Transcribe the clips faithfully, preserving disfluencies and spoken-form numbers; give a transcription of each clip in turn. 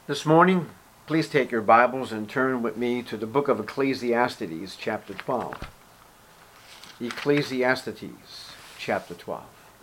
This morning, please take your Bibles and turn with me to the book of Ecclesiastes, chapter twelve. Ecclesiastes, chapter twelve.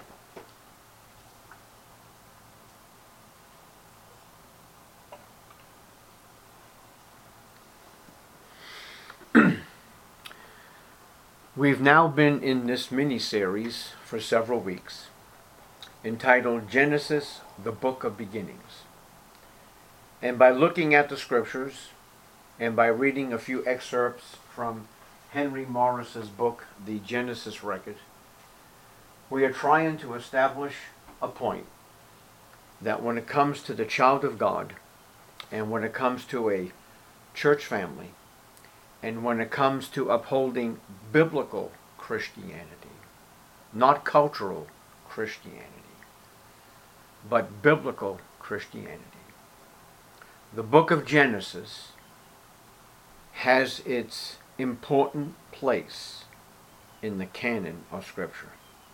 We've now been in this mini-series for several weeks, entitled Genesis, the Book of Beginnings. And by looking at the scriptures, and by reading a few excerpts from Henry Morris's book, The Genesis Record, we are trying to establish a point that when it comes to the child of God, and when it comes to a church family, and when it comes to upholding biblical Christianity, not cultural Christianity, but biblical Christianity, the book of Genesis has its important place in the canon of Scripture.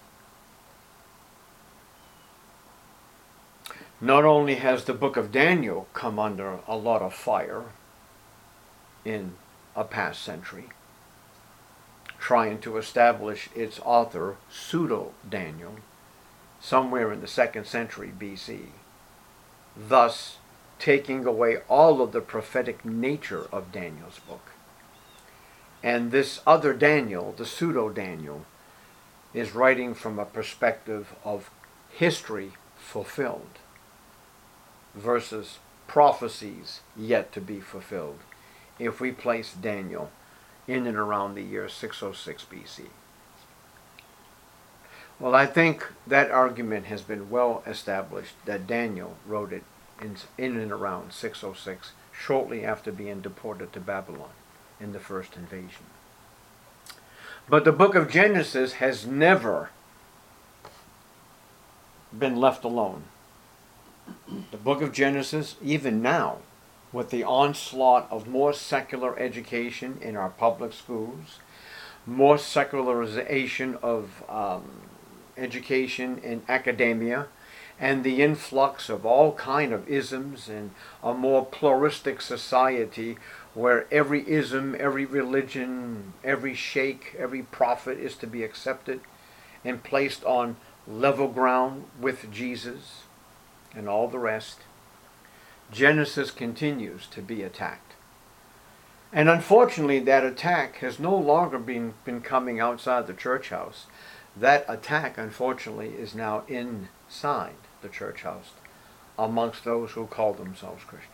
Not only has the book of Daniel come under a lot of fire in a past century, trying to establish its author, Pseudo-Daniel, somewhere in the second century B C, thus taking away all of the prophetic nature of Daniel's book. And this other Daniel, the Pseudo-Daniel, is writing from a perspective of history fulfilled versus prophecies yet to be fulfilled, if we place Daniel in and around the year six oh six B C. Well, I think that argument has been well established that Daniel wrote it in, in and around six oh six, shortly after being deported to Babylon in the first invasion. But the book of Genesis has never been left alone. The book of Genesis, even now, with the onslaught of more secular education in our public schools, more secularization of um, education in academia, and the influx of all kind of isms and a more pluralistic society where every ism, every religion, every sheikh, every prophet is to be accepted and placed on level ground with Jesus and all the rest, Genesis continues to be attacked. And unfortunately, that attack has no longer been, been coming outside the church house. That attack, unfortunately, is now inside the church house amongst those who call themselves Christians.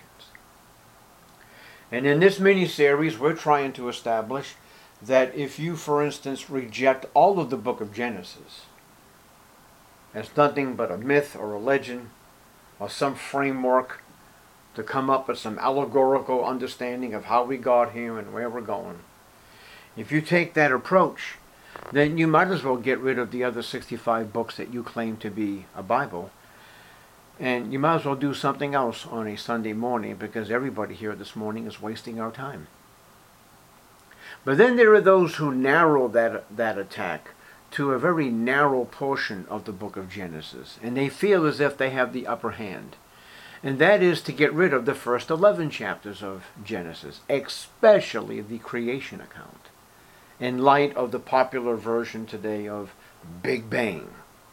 And in this mini-series, we're trying to establish that if you, for instance, reject all of the book of Genesis as nothing but a myth or a legend or some framework to come up with some allegorical understanding of how we got here and where we're going, if you take that approach, then you might as well get rid of the other sixty-five books that you claim to be a Bible. And you might as well do something else on a Sunday morning, because everybody here this morning is wasting our time. But then there are those who narrow that, that attack to a very narrow portion of the book of Genesis. And they feel as if they have the upper hand. And that is to get rid of the first eleven chapters of Genesis, especially the creation account, in light of the popular version today of Big Bang.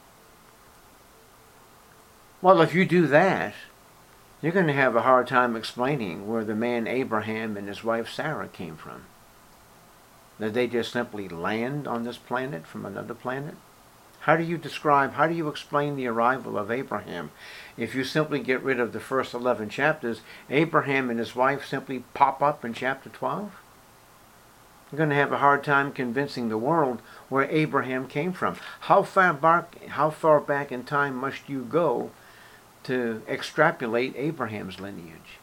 Well, if you do that, you're going to have a hard time explaining where the man Abraham and his wife Sarah came from. Did they just simply land on this planet from another planet? How do you describe, how do you explain the arrival of Abraham? If you simply get rid of the first eleven chapters, Abraham and his wife simply pop up in chapter twelve? You're going to have a hard time convincing the world where Abraham came from. How far back, how far back in time must you go to extrapolate Abraham's lineage?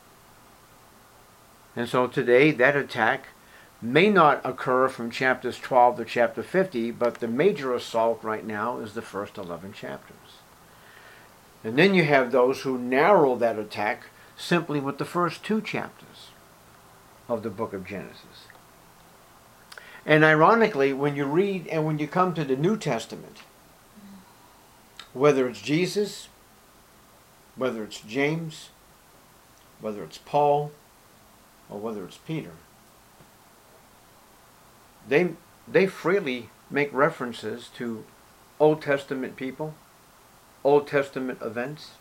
And so today, that attack may not occur from chapters twelve to chapter fifty, but the major assault right now is the first eleven chapters. And then you have those who narrow that attack simply with the first two chapters of the book of Genesis. And ironically, when you read and when you come to the New Testament, whether it's Jesus, whether it's James, whether it's Paul or whether it's Peter, they, they freely make references to Old Testament people, Old Testament events.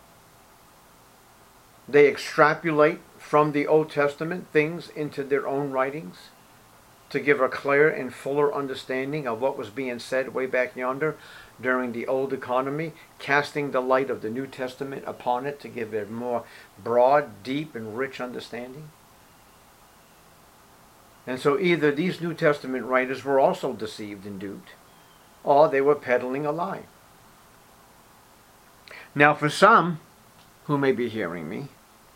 They extrapolate from the Old Testament things into their own writings to give a clear and fuller understanding of what was being said way back yonder during the old economy, casting the light of the New Testament upon it to give it more broad, deep, and rich understanding. And so either these New Testament writers were also deceived and duped, or they were peddling a lie. Now for some who may be hearing me,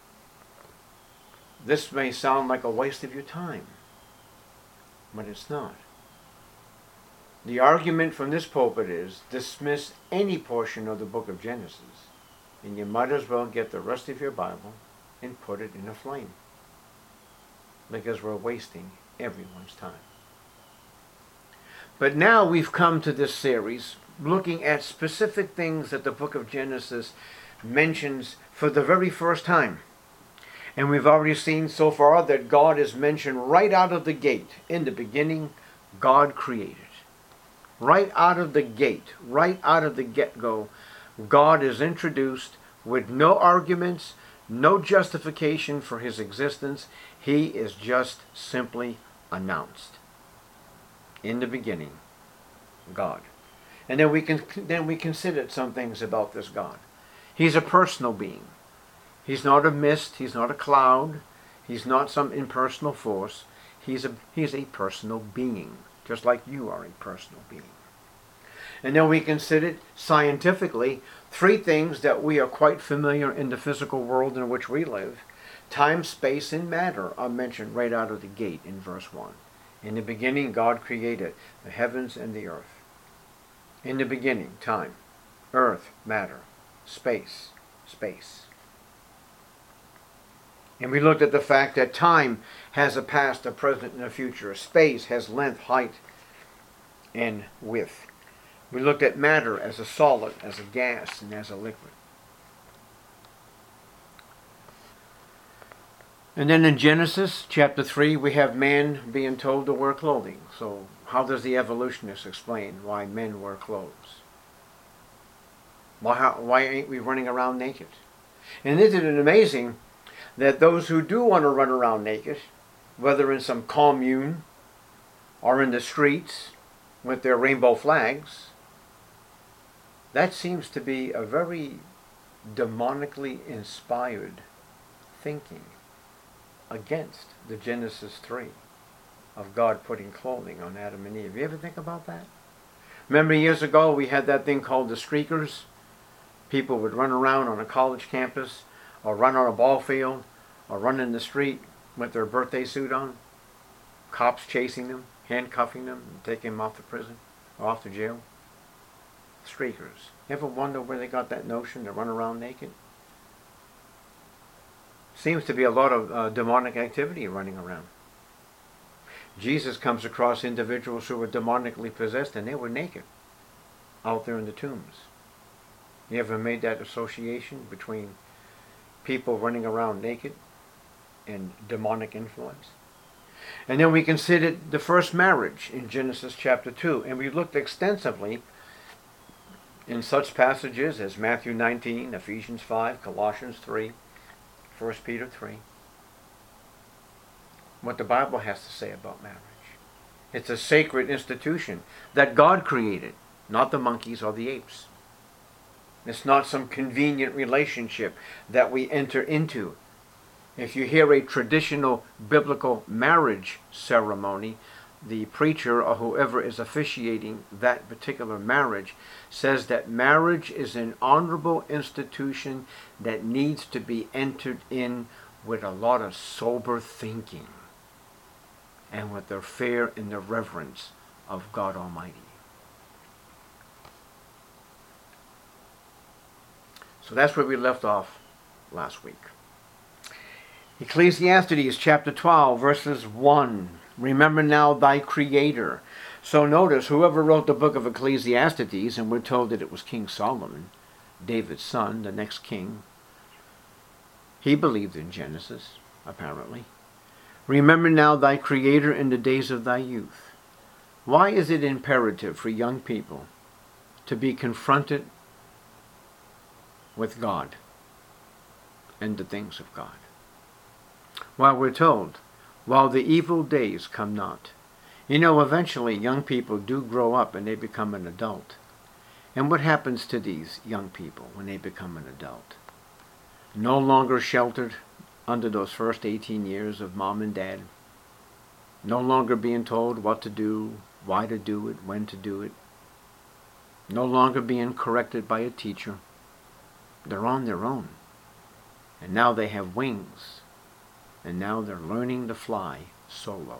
this may sound like a waste of your time, but it's not. The argument from this pulpit is dismiss any portion of the book of Genesis, and you might as well get the rest of your Bible and put it in a flame, because we're wasting everyone's time. But now we've come to this series looking at specific things that the book of Genesis mentions for the very first time. And we've already seen so far that God is mentioned right out of the gate. In the beginning, God created. Right out of the gate, right out of the get-go, God is introduced with no arguments, no justification for his existence. He is just simply announced. In the beginning, God. And then we can then we considered some things about this God. He's a personal being. He's not a mist, he's not a cloud, he's not some impersonal force. He's a he's a personal being, just like you are a personal being. And then we considered scientifically three things that we are quite familiar in the physical world in which we live. Time, space, and matter are mentioned right out of the gate in verse one. In the beginning, God created the heavens and the earth. In the beginning, time, earth, matter, space, space. And we looked at the fact that time has a past, a present, and a future. Space has length, height, and width. We looked at matter as a solid, as a gas, and as a liquid. And then in Genesis chapter three, we have man being told to wear clothing. So how does the evolutionist explain why men wear clothes? Why, how, why ain't we running around naked? And isn't it amazing that those who do want to run around naked, whether in some commune or in the streets with their rainbow flags, that seems to be a very demonically inspired thinking against the Genesis three of God putting clothing on Adam and Eve. You ever think about that? Remember years ago we had that thing called the streakers? People would run around on a college campus or run on a ball field or run in the street with their birthday suit on. Cops chasing them, handcuffing them, and taking them off to prison or off to jail. Streakers. You ever wonder where they got that notion to run around naked? Seems to be a lot of uh, demonic activity running around. Jesus comes across individuals who were demonically possessed and they were naked out there in the tombs. You ever made that association between people running around naked and demonic influence? And then we considered the first marriage in Genesis chapter two, and we looked extensively in such passages as Matthew nineteen, Ephesians five, Colossians three, First Peter three, what the Bible has to say about marriage. It's a sacred institution that God created, not the monkeys or the apes. It's not some convenient relationship that we enter into. If you hear a traditional biblical marriage ceremony, the preacher or whoever is officiating that particular marriage says that marriage is an honorable institution that needs to be entered in with a lot of sober thinking and with the fear and the reverence of God Almighty. So that's where we left off last week. Ecclesiastes chapter twelve, verses one. Remember now thy Creator. So notice, whoever wrote the book of Ecclesiastes, and we're told that it was King Solomon, David's son, the next king, He believed in Genesis, apparently. Remember now thy Creator in the days of thy youth. Why is it imperative for young people to be confronted with God and the things of God? Well, we're told, while the evil days come not. You know, eventually young people do grow up and they become an adult. And what happens to these young people when they become an adult? No longer sheltered under those first eighteen years of mom and dad. No longer being told what to do, why to do it, when to do it. No longer being corrected by a teacher. They're on their own. And now they have wings. And now they're learning to fly solo.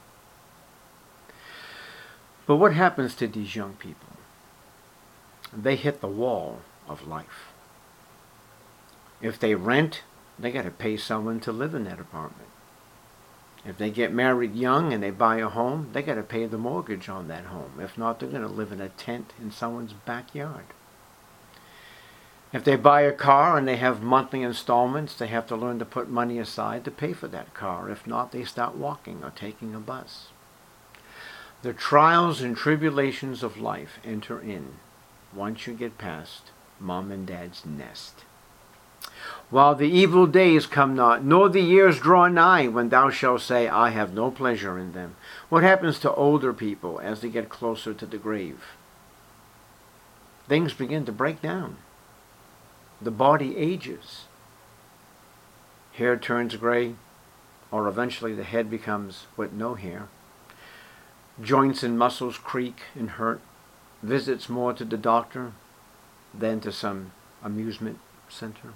But what happens to these young people? They hit the wall of life. If they rent, they got to pay someone to live in that apartment. If they get married young and they buy a home, they got to pay the mortgage on that home. If not, they're going to live in a tent in someone's backyard. If they buy a car and they have monthly installments, they have to learn to put money aside to pay for that car. If not, they start walking or taking a bus. The trials and tribulations of life enter in once you get past mom and dad's nest. While the evil days come not, nor the years draw nigh, when thou shalt say, I have no pleasure in them. What happens to older people as they get closer to the grave? Things begin to break down. The body ages. Hair turns gray, or eventually the head becomes with no hair. Joints and muscles creak and hurt. Visits more to the doctor than to some amusement center.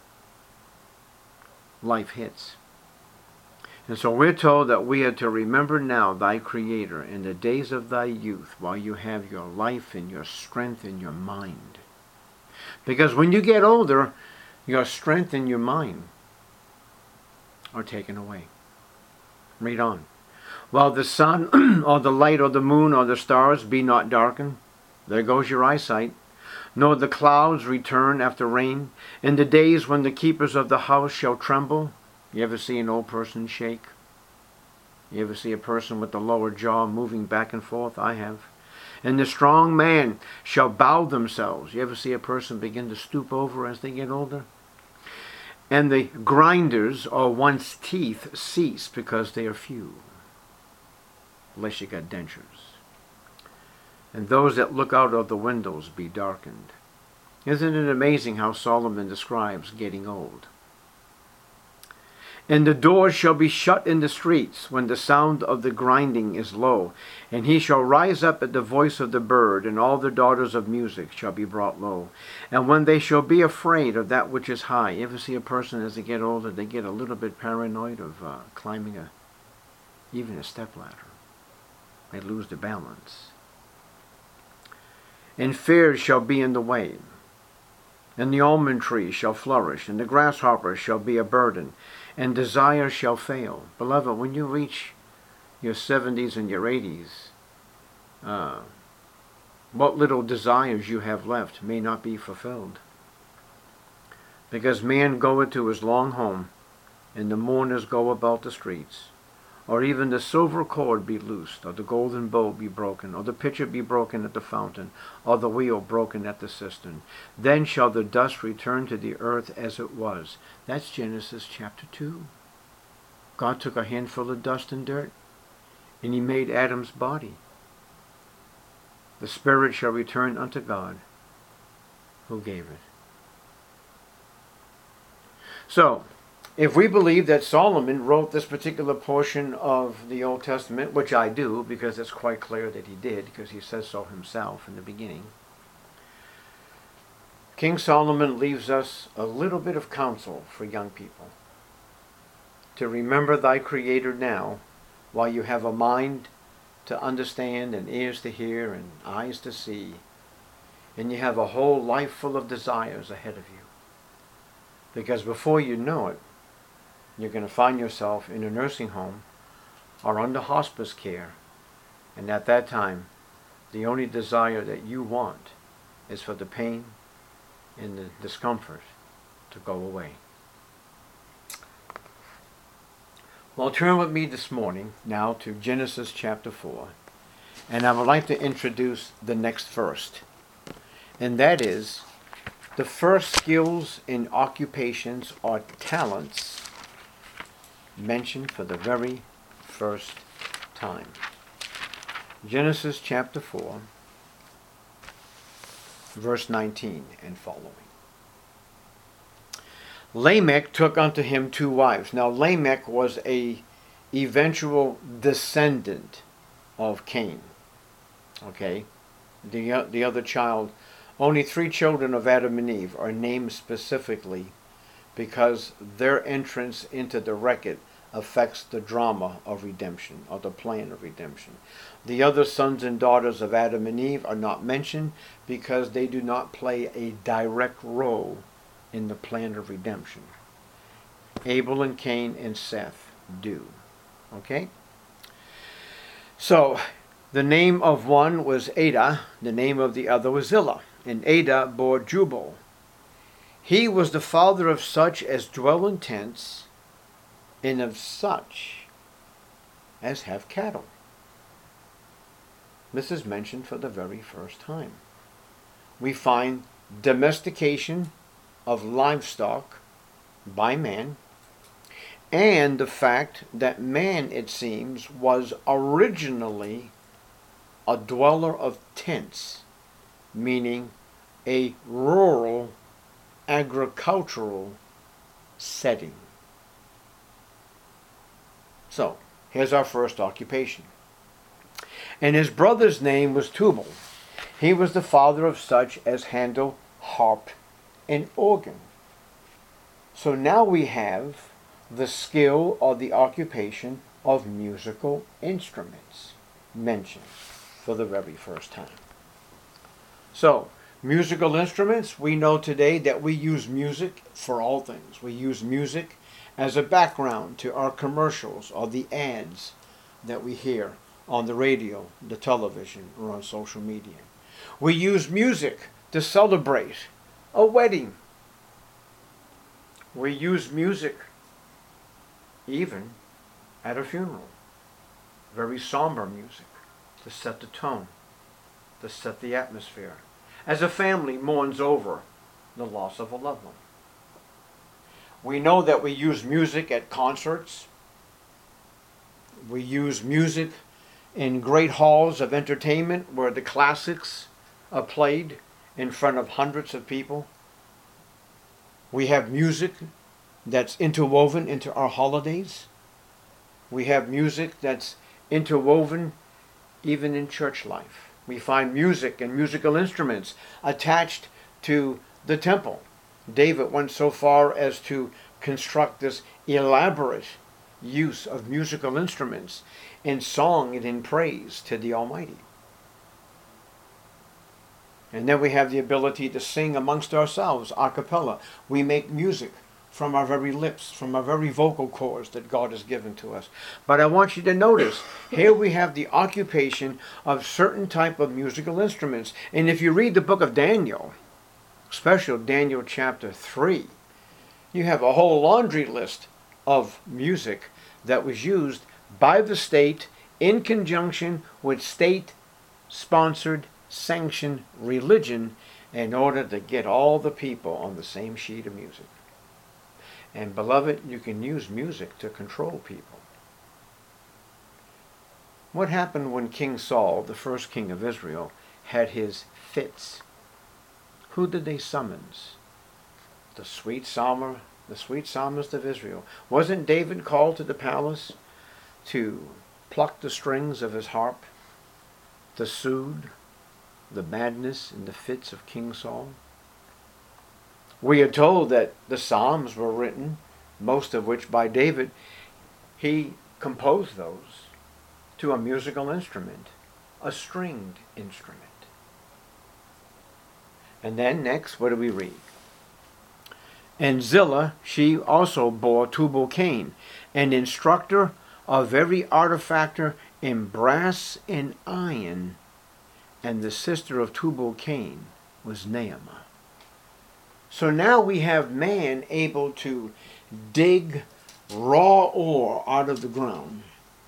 Life hits. And so we're told that we are to remember now thy Creator in the days of thy youth, while you have your life and your strength and your mind. Because when you get older, your strength and your mind are taken away. Read on. While the sun or the light or the moon or the stars be not darkened, there goes your eyesight, nor the clouds return after rain, in the days when the keepers of the house shall tremble. You ever see an old person shake? You ever see a person with the lower jaw moving back and forth? I have. And the strong man shall bow themselves. You ever see a person begin to stoop over as they get older? And the grinders or one's teeth cease because they are few. Unless you got dentures. And those that look out of the windows be darkened. Isn't it amazing how Solomon describes getting old? And the doors shall be shut in the streets when the sound of the grinding is low. And he shall rise up at the voice of the bird, and all the daughters of music shall be brought low. And when they shall be afraid of that which is high. You ever see a person as they get older, they get a little bit paranoid of uh, climbing a, even a stepladder. They lose their balance. And fear shall be in the way. And the almond tree shall flourish, and the grasshopper shall be a burden, and desire shall fail. Beloved, when you reach your seventies and your eighties, uh, what little desires you have left may not be fulfilled. Because man goeth to his long home, and the mourners go about the streets. Or even the silver cord be loosed, or the golden bowl be broken, or the pitcher be broken at the fountain, or the wheel broken at the cistern. Then shall the dust return to the earth as it was. That's Genesis chapter two. God took a handful of dust and dirt, and he made Adam's body. The spirit shall return unto God, who gave it. So, if we believe that Solomon wrote this particular portion of the Old Testament, which I do, because it's quite clear that he did, because he says so himself in the beginning, King Solomon leaves us a little bit of counsel for young people. To remember thy Creator now, while you have a mind to understand, and ears to hear, and eyes to see, and you have a whole life full of desires ahead of you. Because before you know it, you're going to find yourself in a nursing home or under hospice care. And at that time, the only desire that you want is for the pain and the discomfort to go away. Well, turn with me this morning now to Genesis chapter four, and I would like to introduce the next verse, and that is the first skills and occupations or talents mentioned for the very first time. Genesis chapter four, verse nineteen and following. Lamech took unto him two wives. Now Lamech was a eventual descendant of Cain. Okay? The, uh, the other child, only three children of Adam and Eve are named specifically because their entrance into the record affects the drama of redemption, or the plan of redemption. The other sons and daughters of Adam and Eve are not mentioned because they do not play a direct role in the plan of redemption. Abel and Cain and Seth do. Okay? So, the name of one was Adah, the name of the other was Zillah, and Adah bore Jubal. He was the father of such as dwell in tents, and of such as have cattle. This is mentioned for the very first time. We find domestication of livestock by man, and the fact that man, it seems, was originally a dweller of tents, meaning a rural agricultural setting. So, here's our first occupation. And his brother's name was Tubal. He was the father of such as handle harp and organ. So now we have the skill or the occupation of musical instruments mentioned for the very first time. So, musical instruments, we know today that we use music for all things. We use music as a background to our commercials or the ads that we hear on the radio, the television, or on social media. We use music to celebrate a wedding. We use music even at a funeral. Very somber music to set the tone, to set the atmosphere, as a family mourns over the loss of a loved one. We know that we use music at concerts. We use music in great halls of entertainment where the classics are played in front of hundreds of people. We have music that's interwoven into our holidays. We have music that's interwoven even in church life. We find music and musical instruments attached to the temple. David went so far as to construct this elaborate use of musical instruments in song and in praise to the Almighty. And then we have the ability to sing amongst ourselves, a cappella. We make music from our very lips, from our very vocal cords that God has given to us. But I want you to notice, here we have the occupation of certain type of musical instruments. And if you read the book of Daniel, especially Daniel chapter three, you have a whole laundry list of music that was used by the state in conjunction with state-sponsored, sanctioned religion in order to get all the people on the same sheet of music. And beloved, you can use music to control people. What happened when King Saul, the first king of Israel, had his fits? Who did they summons? The sweet psalmer, the sweet psalmist of Israel. Wasn't David called to the palace to pluck the strings of his harp, to soothe the madness and the fits of King Saul? We are told that the Psalms were written, most of which by David. He composed those to a musical instrument, a stringed instrument. And then next, what do we read? And Zillah, she also bore Tubal-Cain, an instructor of every artifactor in brass and iron, and the sister of Tubal-Cain was Naamah. So now we have man able to dig raw ore out of the ground,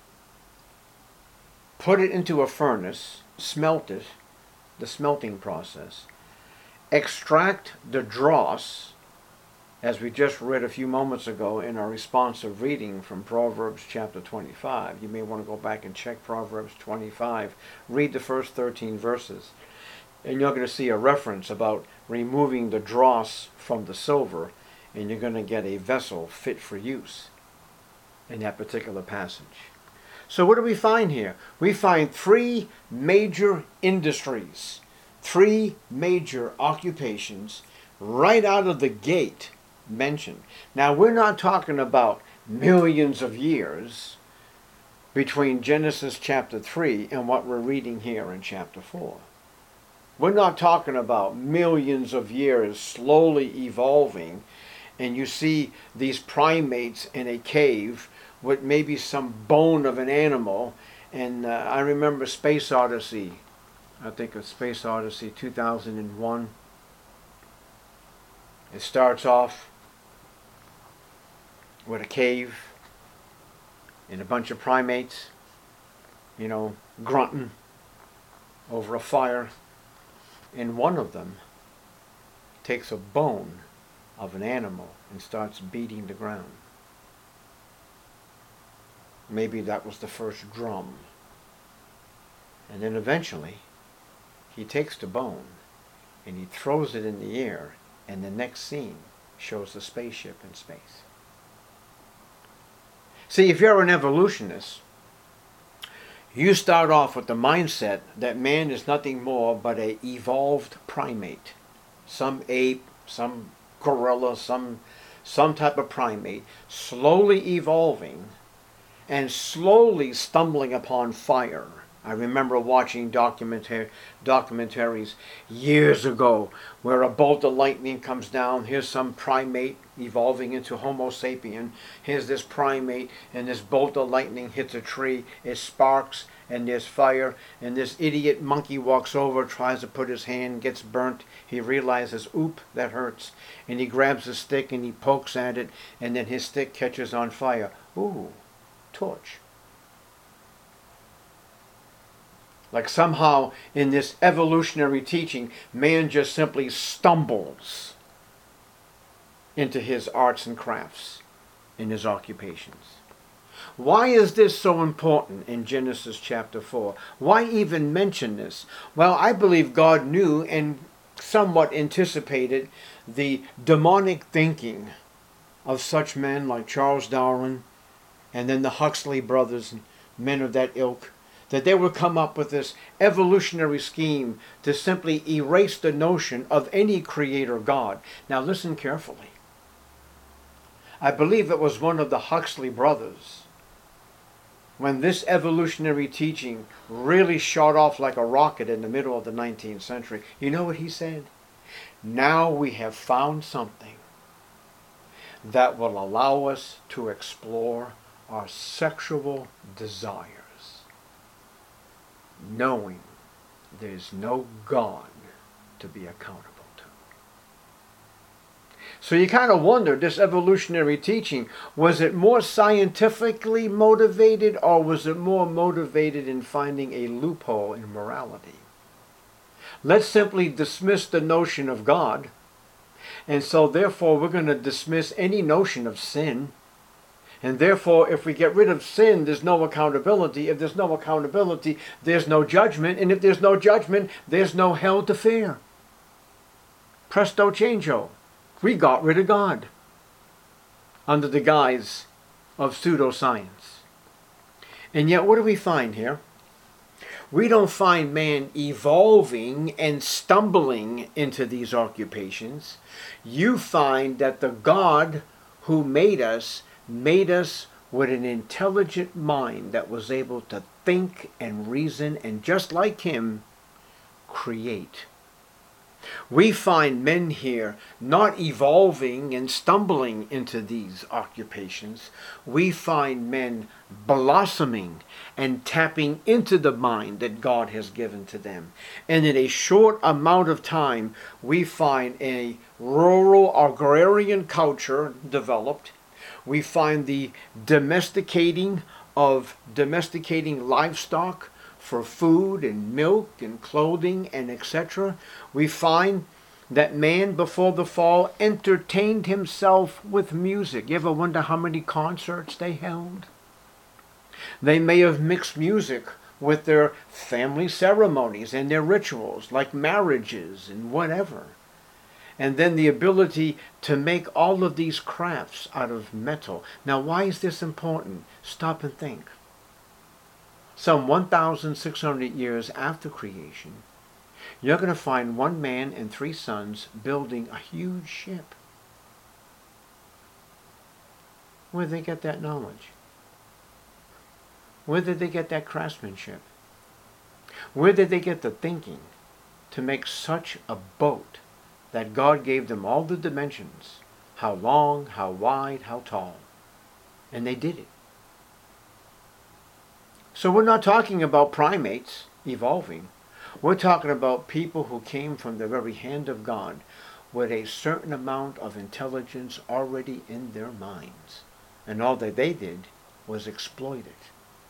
put it into a furnace, smelt it, the smelting process, extract the dross, as we just read a few moments ago in our responsive reading from Proverbs chapter twenty-five. You may want to go back and check Proverbs twenty-five. Read the first thirteen verses. And you're going to see a reference about removing the dross from the silver, and you're going to get a vessel fit for use in that particular passage. So what do we find here? We find three major industries, three major occupations right out of the gate mentioned. Now, we're not talking about millions of years between Genesis chapter three and what we're reading here in chapter four. We're not talking about millions of years slowly evolving, and you see these primates in a cave with maybe some bone of an animal. And uh, I remember Space Odyssey, I think of Space Odyssey two thousand one. It starts off with a cave and a bunch of primates, you know, grunting over a fire. And one of them takes a bone of an animal and starts beating the ground. Maybe that was the first drum. And then eventually, he takes the bone and he throws it in the air, and the next scene shows the spaceship in space. See, if you're an evolutionist, you start off with the mindset that man is nothing more but an evolved primate. Some ape, some gorilla, some, some type of primate, slowly evolving and slowly stumbling upon fire. I remember watching documentar- documentaries years ago where a bolt of lightning comes down. Here's some primate evolving into Homo sapien. Here's this primate, and this bolt of lightning hits a tree. It sparks, and there's fire. And this idiot monkey walks over, tries to put his hand, gets burnt. He realizes, oop, that hurts. And he grabs a stick and he pokes at it, and then his stick catches on fire. Ooh, torch. Like somehow in this evolutionary teaching, man just simply stumbles into his arts and crafts, in his occupations. Why is this so important in Genesis chapter four? Why even mention this? Well, I believe God knew and somewhat anticipated the demonic thinking of such men like Charles Darwin and then the Huxley brothers, men of that ilk, that they would come up with this evolutionary scheme to simply erase the notion of any creator God. Now listen carefully. I believe it was one of the Huxley brothers, when this evolutionary teaching really shot off like a rocket in the middle of the nineteenth century. You know what he said? Now we have found something that will allow us to explore our sexual desires, knowing there's no God to be accountable to. So you kind of wonder, this evolutionary teaching, was it more scientifically motivated, or was it more motivated in finding a loophole in morality? Let's simply dismiss the notion of God, and so therefore we're going to dismiss any notion of sin. And therefore, if we get rid of sin, there's no accountability. If there's no accountability, there's no judgment. And if there's no judgment, there's no hell to fear. Presto changeo. We got rid of God under the guise of pseudoscience. And yet, what do we find here? We don't find man evolving and stumbling into these occupations. You find that the God who made us made us with an intelligent mind that was able to think and reason and, just like him, create. We find men here not evolving and stumbling into these occupations. We find men blossoming and tapping into the mind that God has given to them. And in a short amount of time, we find a rural agrarian culture developed. We find the domesticating of domesticating livestock for food and milk and clothing and et cetera. We find that man before the fall entertained himself with music. You ever wonder how many concerts they held? They may have mixed music with their family ceremonies and their rituals, like marriages and whatever. And then the ability to make all of these crafts out of metal. Now, why is this important? Stop and think. Some one thousand six hundred years after creation, you're going to find one man and three sons building a huge ship. Where did they get that knowledge? Where did they get that craftsmanship? Where did they get the thinking to make such a boat that God gave them all the dimensions? How long, how wide, how tall. And they did it. So we're not talking about primates evolving. We're talking about people who came from the very hand of God with a certain amount of intelligence already in their minds. And all that they did was exploit it.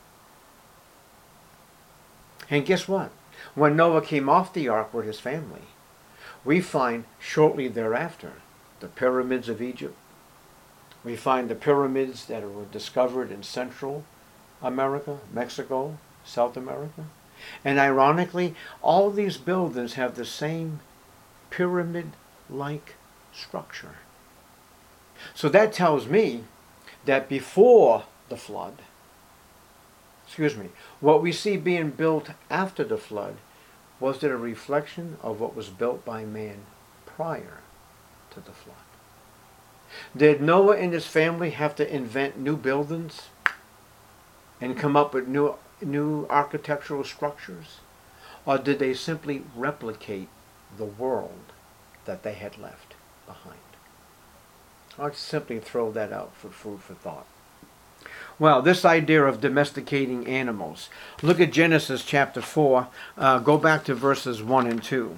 And guess what? When Noah came off the ark with his family, we find shortly thereafter the pyramids of Egypt. We find the pyramids that were discovered in Central America, Mexico, South America. And ironically, all these buildings have the same pyramid-like structure. So that tells me that before the flood, excuse me, what we see being built after the flood, was it a reflection of what was built by man prior to the flood? Did Noah and his family have to invent new buildings and come up with new new architectural structures? Or did they simply replicate the world that they had left behind? I'll just simply throw that out for food for thought. Well, this idea of domesticating animals. Look at Genesis chapter four. Uh, go back to verses one and two.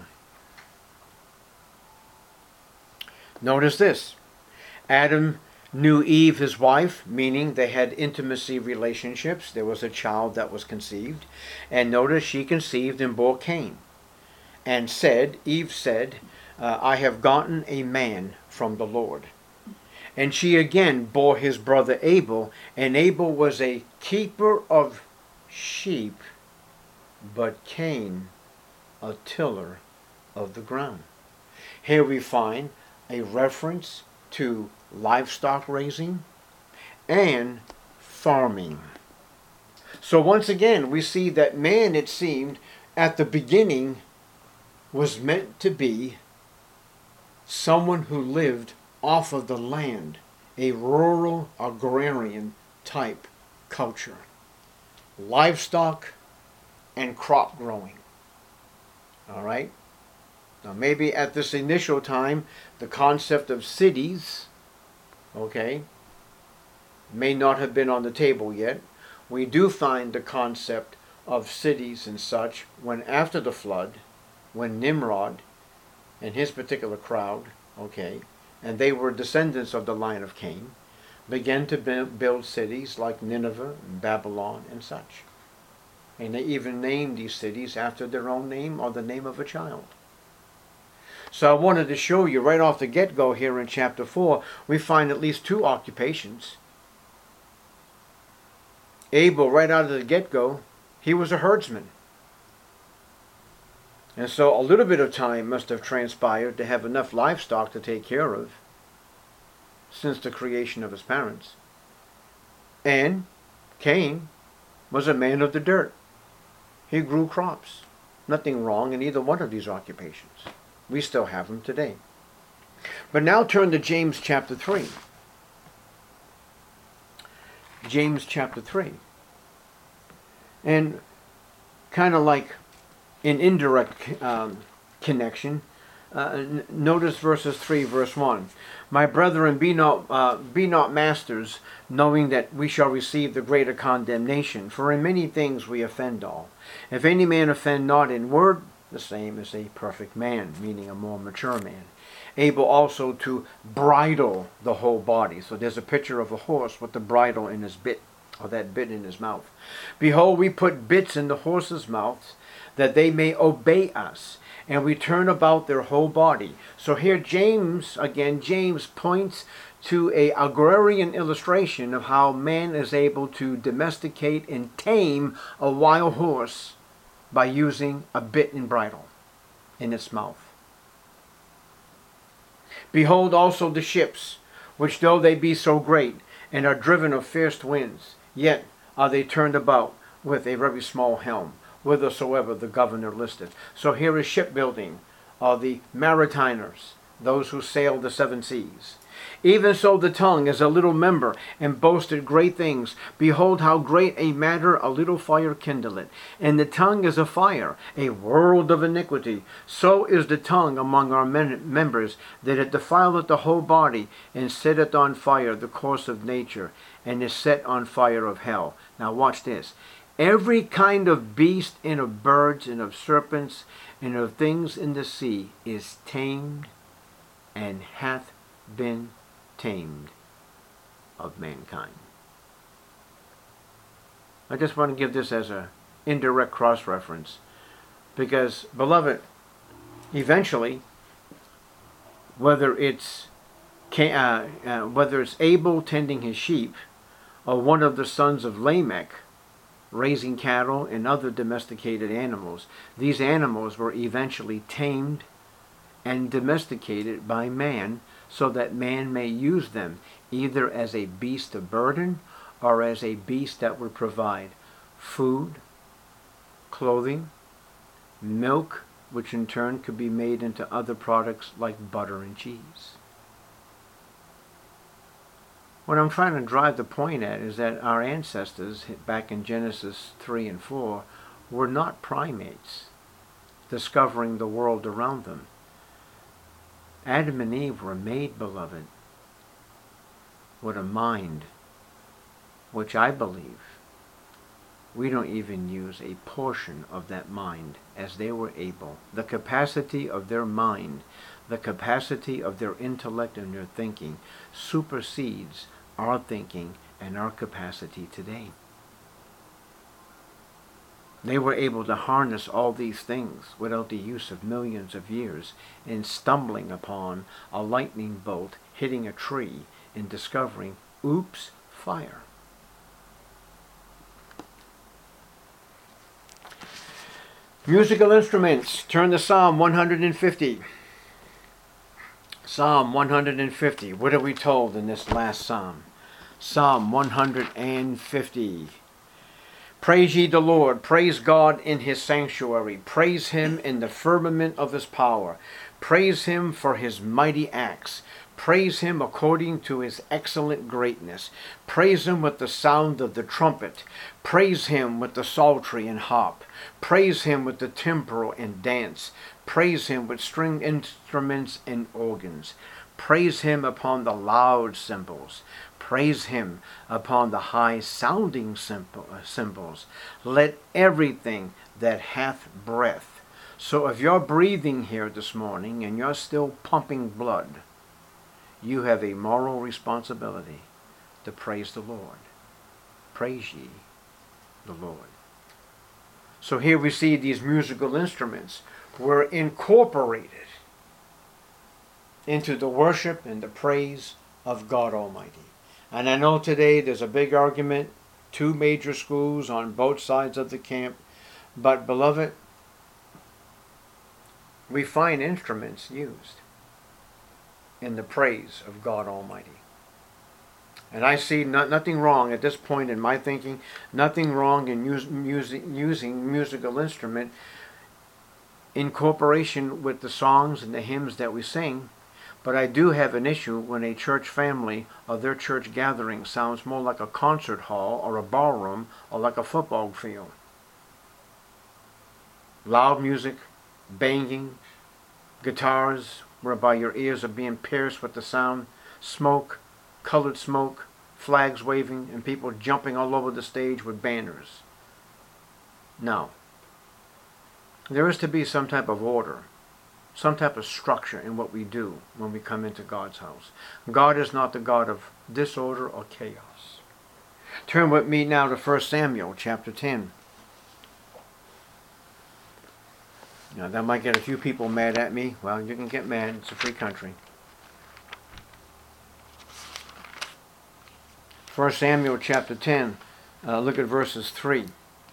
Notice this. Adam knew Eve, his wife, meaning they had intimacy relationships. There was a child that was conceived. And notice she conceived and bore Cain. And said, Eve said, uh, I have gotten a man from the Lord. And she again bore his brother Abel, and Abel was a keeper of sheep, but Cain a tiller of the ground. Here we find a reference to livestock raising and farming. So once again, we see that man, it seemed, at the beginning was meant to be someone who lived off of the land, a rural agrarian type culture. Livestock and crop growing. All right? Now maybe at this initial time, the concept of cities, okay, may not have been on the table yet. We do find the concept of cities and such when after the flood, when Nimrod and his particular crowd, okay, and they were descendants of the line of Cain, began to build cities like Nineveh and Babylon and such. And they even named these cities after their own name or the name of a child. So I wanted to show you right off the get-go here in chapter four, we find at least two occupations. Abel, right out of the get-go, he was a herdsman. And so a little bit of time must have transpired to have enough livestock to take care of since the creation of his parents. And Cain was a man of the dirt. He grew crops. Nothing wrong in either one of these occupations. We still have them today. But now turn to James chapter three. James chapter three. And kind of like an indirect um, connection, uh, n- notice verses three, verse one. My brethren, be not, uh, be not masters, knowing that we shall receive the greater condemnation. For in many things we offend all. If any man offend not in word, the same is a perfect man, meaning a more mature man, able also to bridle the whole body. So there's a picture of a horse with the bridle in his bit, or that bit in his mouth. Behold, we put bits in the horses' mouths, that they may obey us, and we turn about their whole body. So here James, again, James points to a agrarian illustration of how man is able to domesticate and tame a wild horse by using a bit and bridle in its mouth. Behold also the ships, which though they be so great, and are driven of fierce winds, yet are they turned about with a very small helm, whithersoever the governor listeth. So here is shipbuilding of the maritimers, those who sail the seven seas. Even so the tongue is a little member, and boasted great things. Behold, how great a matter a little fire kindleth. And the tongue is a fire, a world of iniquity. So is the tongue among our men- members, that it defileth the whole body, and setteth on fire the course of nature, and is set on fire of hell. Now watch this. Every kind of beast, and of birds, and of serpents, and of things in the sea, is tamed, and hath been tamed of mankind. I just want to give this as an indirect cross-reference, because, beloved, eventually, whether it's uh, uh, whether it's Abel tending his sheep, or one of the sons of Lamech raising cattle and other domesticated animals, these animals were eventually tamed and domesticated by man, so that man may use them either as a beast of burden or as a beast that would provide food, clothing, milk, which in turn could be made into other products like butter and cheese. What I'm trying to drive the point at is that our ancestors, back in Genesis three and four, were not primates discovering the world around them. Adam and Eve were made, beloved, with a mind, which I believe we don't even use a portion of that mind as they were able. The capacity of their mind, the capacity of their intellect and their thinking supersedes our thinking and our capacity today. They were able to harness all these things without the use of millions of years in stumbling upon a lightning bolt hitting a tree and discovering, oops, fire. Musical instruments. Turn to Psalm one hundred fifty. Psalm one hundred fifty. What are we told in this last psalm? Psalm one hundred fifty. Praise ye the Lord, praise God in his sanctuary, praise him in the firmament of his power, praise him for his mighty acts, praise him according to his excellent greatness, praise him with the sound of the trumpet, praise him with the psaltery and harp, praise him with the timbrel and dance, praise him with string instruments and organs, praise him upon the loud cymbals, praise him upon the high sounding cymbals. Let everything that hath breath. So if you're breathing here this morning and you're still pumping blood, you have a moral responsibility to praise the Lord. Praise ye the Lord. So here we see these musical instruments were incorporated into the worship and the praise of God Almighty. And I know today there's a big argument, two major schools on both sides of the camp. But beloved, we find instruments used in the praise of God Almighty. And I see no, nothing wrong at this point in my thinking, nothing wrong in use, music, using musical instrument in cooperation with the songs and the hymns that we sing. But I do have an issue when a church family or their church gathering sounds more like a concert hall or a ballroom or like a football field. Loud music, banging, guitars whereby your ears are being pierced with the sound, smoke, colored smoke, flags waving, and people jumping all over the stage with banners. No. There is to be some type of order some type of structure in what we do when we come into God's house. God is not the God of disorder or chaos. Turn with me now to First Samuel chapter ten. Now that might get a few people mad at me. Well, you can get mad. It's a free country. First Samuel chapter ten. Uh, look at verses three.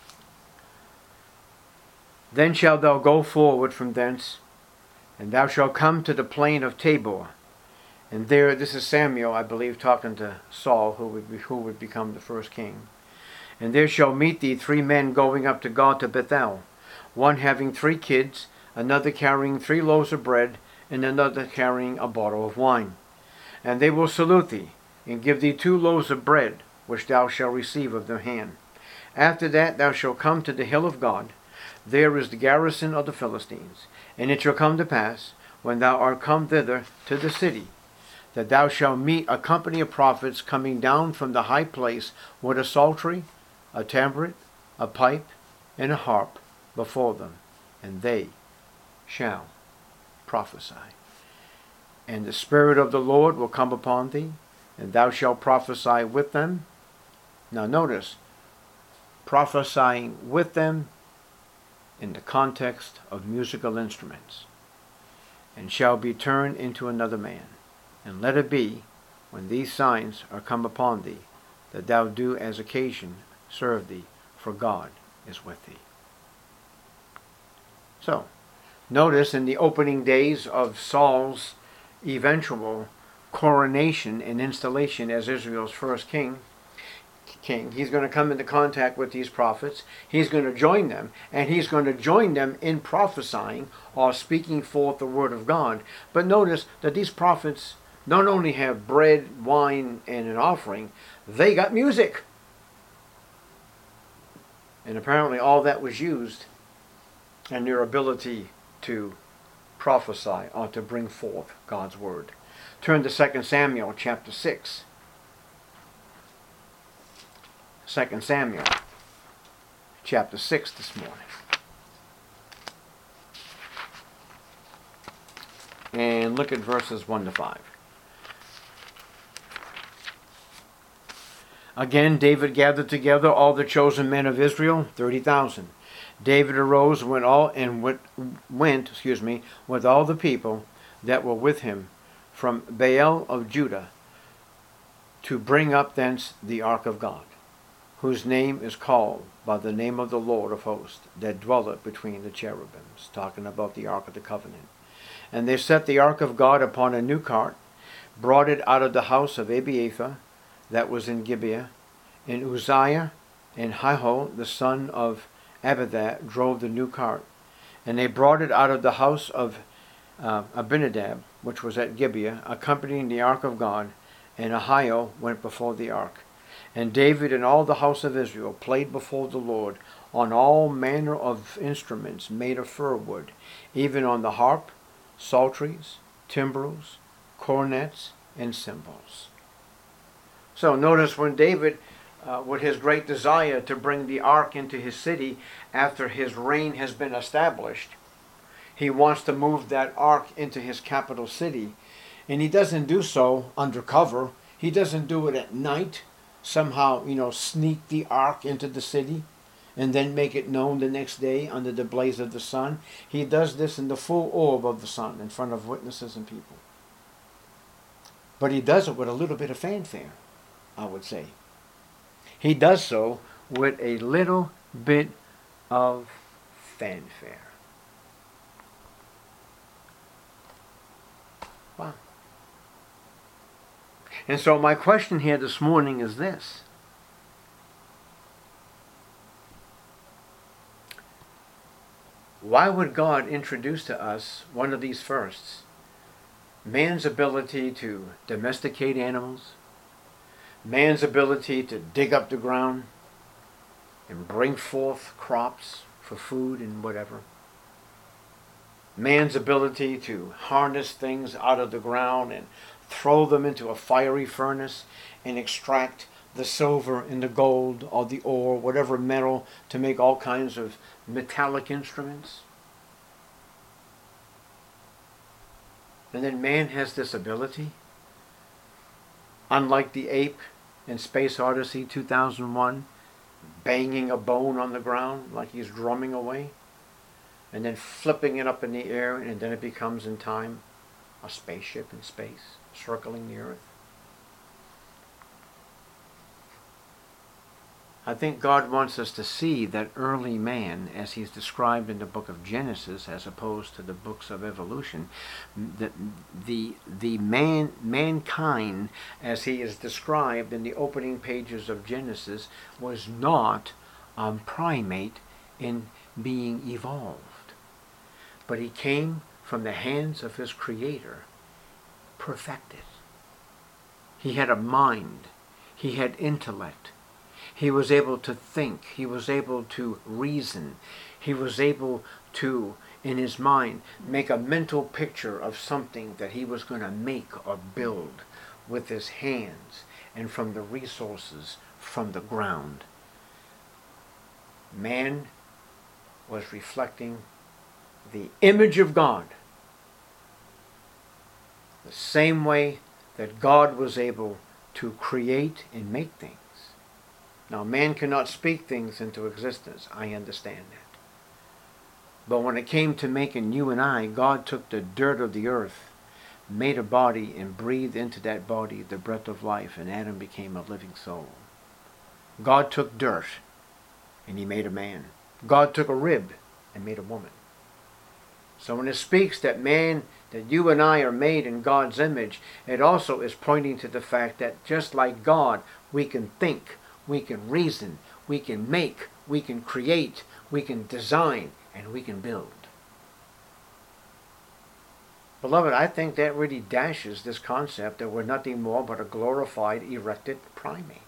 Then shalt thou go forward from thence, and thou shalt come to the plain of Tabor. And there, this is Samuel, I believe, talking to Saul, who would be, who would become the first king. And there shall meet thee three men going up to God to Bethel, one having three kids, another carrying three loaves of bread, and another carrying a bottle of wine. And they will salute thee, and give thee two loaves of bread, which thou shalt receive of their hand. After that thou shalt come to the hill of God. There is the garrison of the Philistines. And it shall come to pass, when thou art come thither to the city, that thou shalt meet a company of prophets coming down from the high place with a psaltery, a tabret, a pipe, and a harp before them, and they shall prophesy. And the Spirit of the Lord will come upon thee, and thou shalt prophesy with them. Now notice, prophesying with them in the context of musical instruments, and shall be turned into another man. And let it be, when these signs are come upon thee, that thou do as occasion serve thee, for God is with thee. So, notice in the opening days of Saul's eventual coronation and installation as Israel's first king, king, he's going to come into contact with these prophets. He's going to join them, and he's going to join them in prophesying or speaking forth the word of God. But notice that these prophets not only have bread, wine, and an offering, they got music. And apparently all that was used in their ability to prophesy or to bring forth God's word. Turn to Second Samuel chapter six. Second Samuel chapter six this morning. And look at verses one to five. Again, David gathered together all the chosen men of Israel, thirty thousand. David arose and went all and went, went, excuse me, with all the people that were with him from Baal of Judah to bring up thence the ark of God, whose name is called by the name of the Lord of hosts, that dwelleth between the cherubims, talking about the ark of the covenant. And they set the ark of God upon a new cart, brought it out of the house of Abiathar, that was in Gibeah, and Uzziah and Hiho, the son of Abinadab, drove the new cart. And they brought it out of the house of uh, Abinadab, which was at Gibeah, accompanying the ark of God, and Ahio went before the ark. And David and all the house of Israel played before the Lord on all manner of instruments made of fir wood, even on the harp, psalteries, timbrels, cornets, and cymbals. So notice when David, uh, with his great desire to bring the ark into his city after his reign has been established, he wants to move that ark into his capital city. And he doesn't do so undercover. He doesn't do it at night, somehow, you know, sneak the ark into the city and then make it known the next day under the blaze of the sun. He does this in the full orb of the sun in front of witnesses and people. But he does it with a little bit of fanfare, I would say. He does so with a little bit of fanfare. Wow. And so my question here this morning is this. Why would God introduce to us one of these firsts? Man's ability to domesticate animals, man's ability to dig up the ground and bring forth crops for food and whatever, man's ability to harness things out of the ground and throw them into a fiery furnace and extract the silver and the gold or the ore, whatever metal, to make all kinds of metallic instruments. And then man has this ability, unlike the ape in Space Odyssey two thousand one, banging a bone on the ground like he's drumming away, and then flipping it up in the air, and then it becomes in time a spaceship in space circling the earth. I think God wants us to see that early man, as he's described in the book of Genesis, as opposed to the books of evolution, that the the man mankind, as he is described in the opening pages of Genesis, was not a primate in being evolved, but he came from the hands of his Creator, perfected. He had a mind. He had intellect. He was able to think. He was able to reason. He was able to, in his mind, make a mental picture of something that he was going to make or build with his hands and from the resources from the ground. Man was reflecting the image of God, the same way that God was able to create and make things. Now, man cannot speak things into existence. I understand that. But when it came to making you and I, God took the dirt of the earth, made a body, and breathed into that body the breath of life, and Adam became a living soul. God took dirt, and he made a man. God took a rib and made a woman. So when it speaks that man, that you and I are made in God's image, it also is pointing to the fact that just like God, we can think, we can reason, we can make, we can create, we can design, and we can build. Beloved, I think that really dashes this concept that we're nothing more but a glorified, erected primate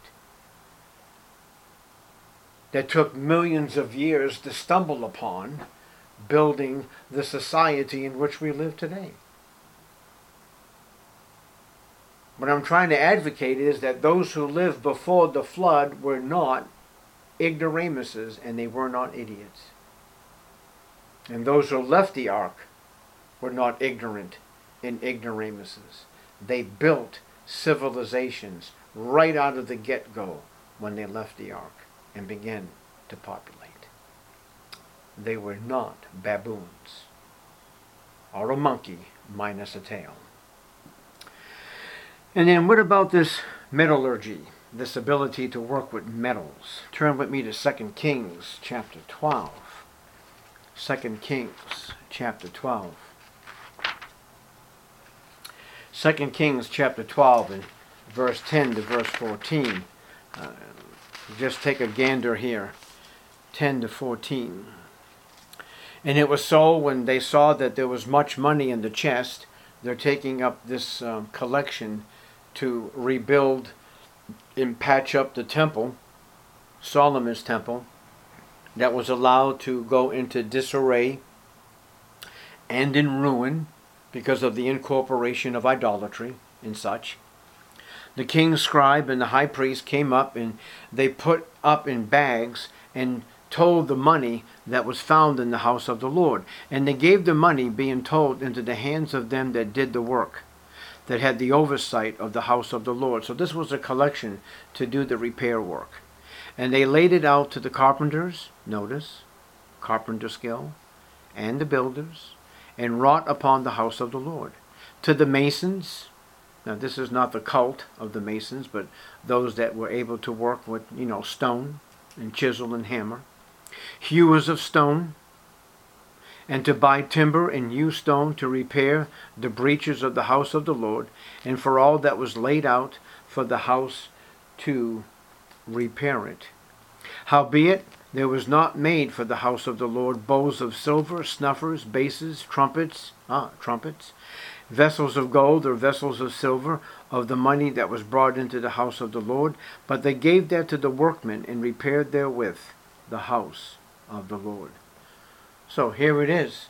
that took millions of years to stumble upon, building the society in which we live today. What I'm trying to advocate is that those who lived before the flood were not ignoramuses, and they were not idiots. And those who left the ark were not ignorant and ignoramuses. They built civilizations right out of the get-go when they left the ark and began to populate. They were not baboons or a monkey minus a tail. And then what about this metallurgy, this ability to work with metals? Turn with me to Second Kings chapter twelve. Second Kings chapter twelve. Second Kings chapter twelve and verse ten to verse fourteen. Uh, just take a gander here. ten to fourteen. And it was so when they saw that there was much money in the chest, they're taking up this um, collection to rebuild and patch up the temple, Solomon's temple, that was allowed to go into disarray and in ruin because of the incorporation of idolatry and such. The king's scribe and the high priest came up, and they put up in bags and told the money that was found in the house of the Lord. And they gave the money, being told, into the hands of them that did the work, that had the oversight of the house of the Lord. So this was a collection to do the repair work. And they laid it out to the carpenters, notice, carpenter skill, and the builders, and wrought upon the house of the Lord. To the masons, now this is not the cult of the masons, but those that were able to work with, you know, stone and chisel and hammer. Hewers of stone, and to buy timber and hew stone to repair the breaches of the house of the Lord, and for all that was laid out for the house to repair it. Howbeit, there was not made for the house of the Lord bowls of silver, snuffers, bases, trumpets, ah, trumpets, vessels of gold or vessels of silver, of the money that was brought into the house of the Lord, but they gave that to the workmen, and repaired therewith the house of the Lord. So here it is.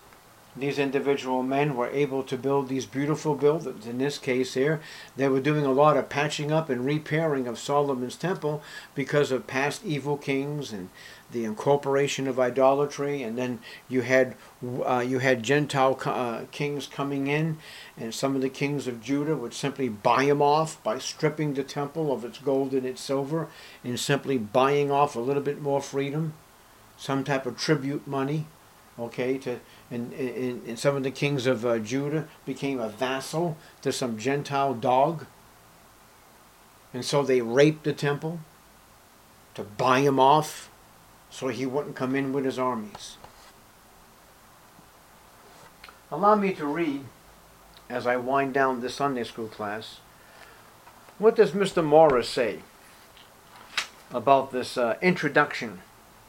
these individual men were able to build these beautiful buildings. In this case here, they were doing a lot of patching up and repairing of Solomon's temple because of past evil kings and the incorporation of idolatry. And then you had uh, you had Gentile uh, kings coming in, and some of the kings of Judah would simply buy them off by stripping the temple of its gold and its silver and simply buying off a little bit more freedom, some type of tribute money. Okay, to and, and, and some of the kings of uh, Judah became a vassal to some Gentile dog. And so they raped the temple to buy him off so he wouldn't come in with his armies. Allow me to read, as I wind down this Sunday school class, what does Mister Morris say about this uh, introduction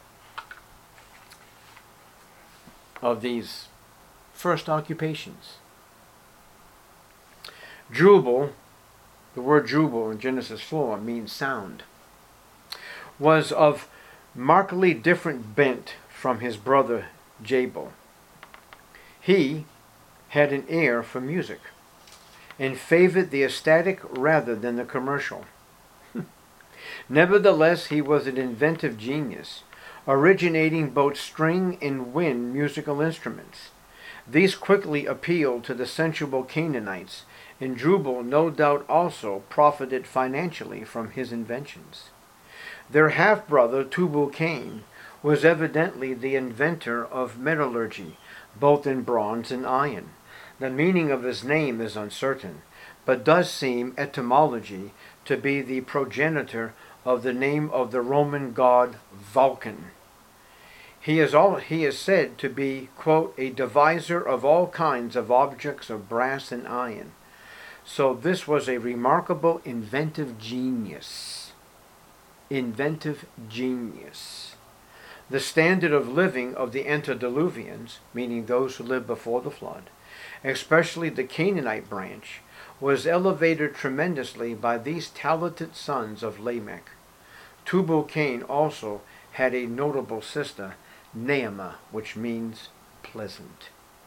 of these first occupations. Jubal, the word Jubal in Genesis four means sound, was of markedly different bent from his brother Jabal. He had an ear for music and favored the ecstatic rather than the commercial. Nevertheless, he was an inventive genius, originating both string and wind musical instruments. These quickly appealed to the sensual Canaanites, and Jubal no doubt also profited financially from his inventions. Their half-brother, Tubal-Cain, was evidently the inventor of metallurgy, both in bronze and iron. The meaning of his name is uncertain, but does seem etymology to be the progenitor of the name of the Roman god Vulcan. He is, all, he is said to be, quote, a deviser of all kinds of objects of brass and iron. So this was a remarkable inventive genius. Inventive genius. The standard of living of the antediluvians, meaning those who lived before the flood, especially the Canaanite branch, was elevated tremendously by these talented sons of Lamech. Tubal-Cain also had a notable sister, Naamah, which means pleasant.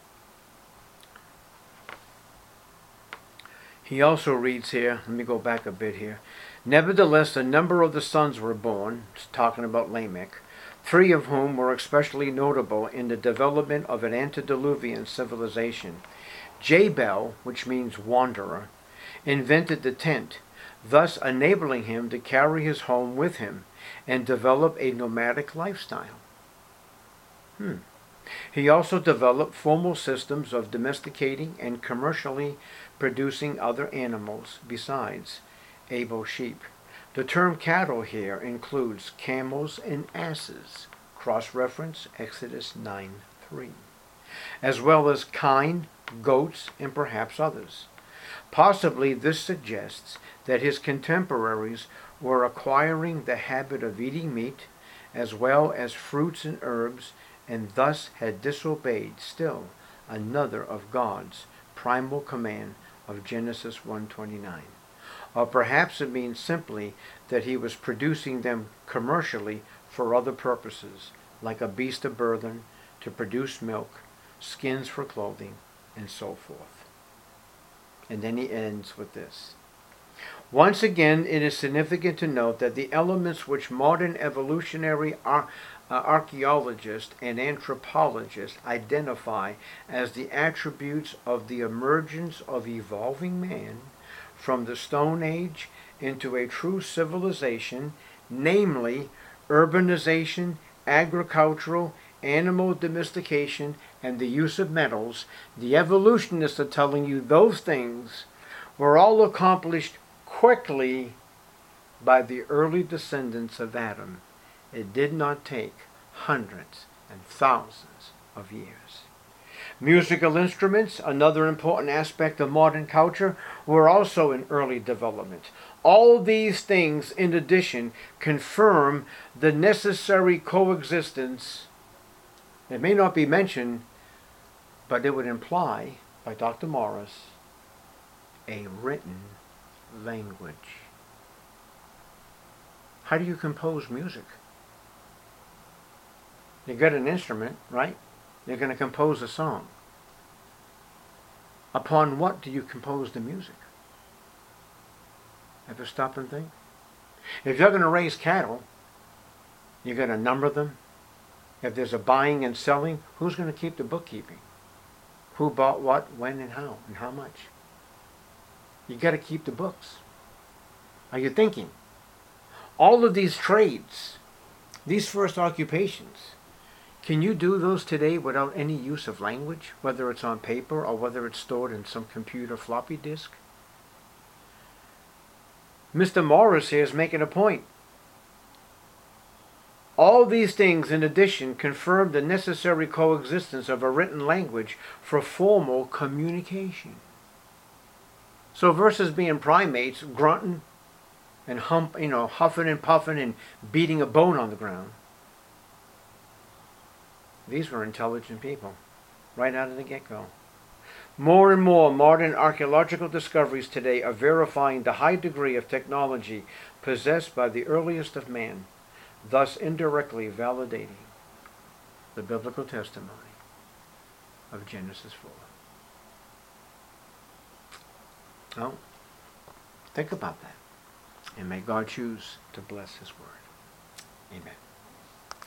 He also reads here, let me go back a bit here. Nevertheless, a number of the sons were born, talking about Lamech, three of whom were especially notable in the development of an antediluvian civilization. Jabal, which means wanderer, invented the tent, thus enabling him to carry his home with him and develop a nomadic lifestyle. Hmm. He also developed formal systems of domesticating and commercially producing other animals besides able sheep. The term cattle here includes camels and asses, cross-reference Exodus nine three, as well as kine, goats, and perhaps others. Possibly this suggests that his contemporaries were acquiring the habit of eating meat as well as fruits and herbs, and thus had disobeyed still another of God's primal command of Genesis one twenty-nine. Or perhaps it means simply that he was producing them commercially for other purposes, like a beast of burden to produce milk, skins for clothing, and so forth. And then he ends with this. Once again, it is significant to note that the elements which modern evolutionary ar- uh, archaeologists and anthropologists identify as the attributes of the emergence of evolving man from the Stone Age into a true civilization, namely urbanization, agricultural, animal domestication, and the use of metals, the evolutionists are telling you those things were all accomplished quickly by the early descendants of Adam. It did not take hundreds and thousands of years. Musical instruments, another important aspect of modern culture, were also in early development. All these things, in addition, confirm the necessary coexistence. It may not be mentioned, but it would imply, by Doctor Morris, a written language. How do you compose music? You got an instrument, right? You're going to compose a song. Upon what do you compose the music? Ever stop and think? If you're going to raise cattle, you're going to number them. If there's a buying and selling, who's going to keep the bookkeeping? Who bought what, when, and how, and how much? You got to keep the books. Are you thinking? All of these trades, these first occupations, can you do those today without any use of language, whether it's on paper or whether it's stored in some computer floppy disk? Mister Morris here is making a point. All these things, in addition, confirm the necessary coexistence of a written language for formal communication. So versus being primates, grunting and hump, you know, huffing and puffing and beating a bone on the ground, these were intelligent people, right out of the get-go. More and more modern archaeological discoveries today are verifying the high degree of technology possessed by the earliest of man, thus indirectly validating the biblical testimony of Genesis four. Well, think about that, and may God choose to bless His word. Amen.